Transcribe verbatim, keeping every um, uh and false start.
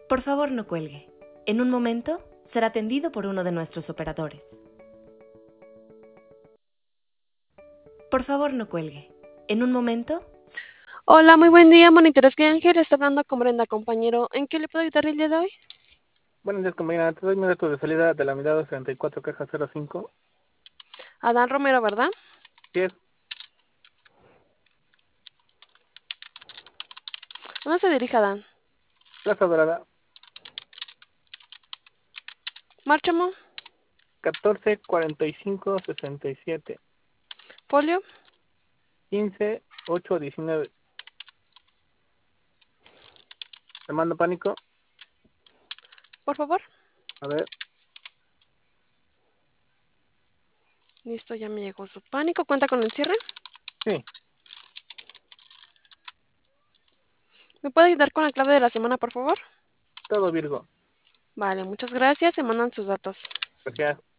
Por favor, no cuelgue. En un momento será atendido por uno de nuestros operadores. Por favor, no cuelgue. En un momento... Hola, muy buen día, Monitores que Ángel. Está hablando con Brenda, compañero. ¿En qué le puedo ayudar el día de hoy? Buenos días, compañera. Te doy mi dato de salida de la unidad treinta y cuatro, caja cero cinco. Adán Romero, ¿verdad? Sí es. ¿Dónde se dirige Adán? Plaza Dorada. Márchamo, catorce cuarenta y cinco sesenta y siete. folio, quince ocho diecinueve. Te mando pánico. por favor. A ver. Listo, ya me llegó su pánico. ¿Cuenta con el cierre? Sí. ¿Me puede ayudar con la clave de la semana, por favor? Todo Virgo. Vale, muchas gracias. Se mandan sus datos. Gracias.